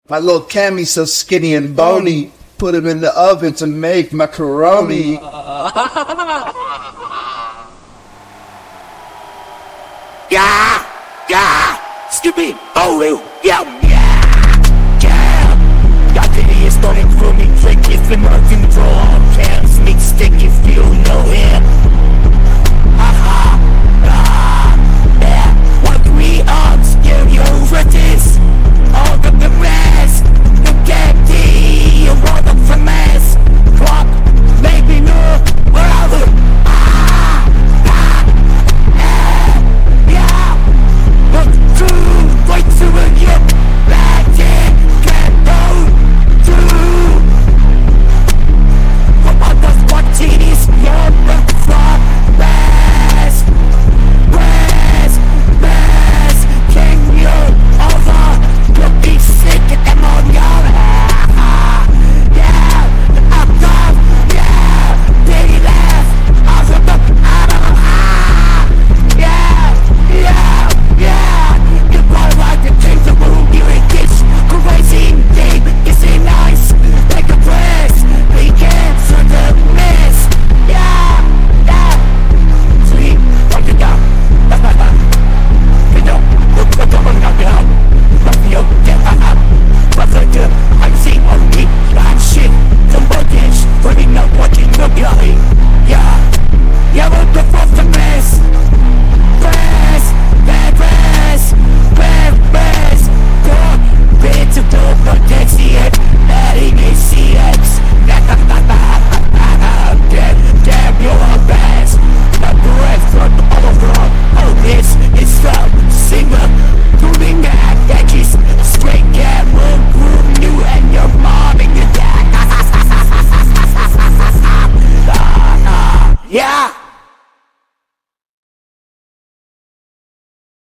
My little Cammy so skinny and bony. Put him in the oven to make macaroni. Yeah, yeah, Skippy, oh, yeah, yeah, yeah. Got the historic for me, trick if the Martin draw. Can't sneak stick if you know him. Haha, yeah. What we are, scare you over this. All of the rest, you can't see a world of a mess. What, maybe no, wherever. Wait to get back in, can't go through. What does what is your from best, can you over? You'll be sick at them on your yeah, I'm gone, yeah, they laugh, out of the yeah, you probably like to change the mood, you ain't this crazy thing, is it nice, like a press, we can't turn the mess, yeah, sleep, like it down, that's my time, you know, look at the one out now, but you get out, but the good, I'm seeing on me, that shit, the mortgage, putting up watching the belly, yeah, what the fuck the mess, to do protection, letting me see it. Damn, you're a best. The breath from all around. Oh, this is the singer. Doing that edges. Straight cat will groom you and your mom and your dad. Yeah.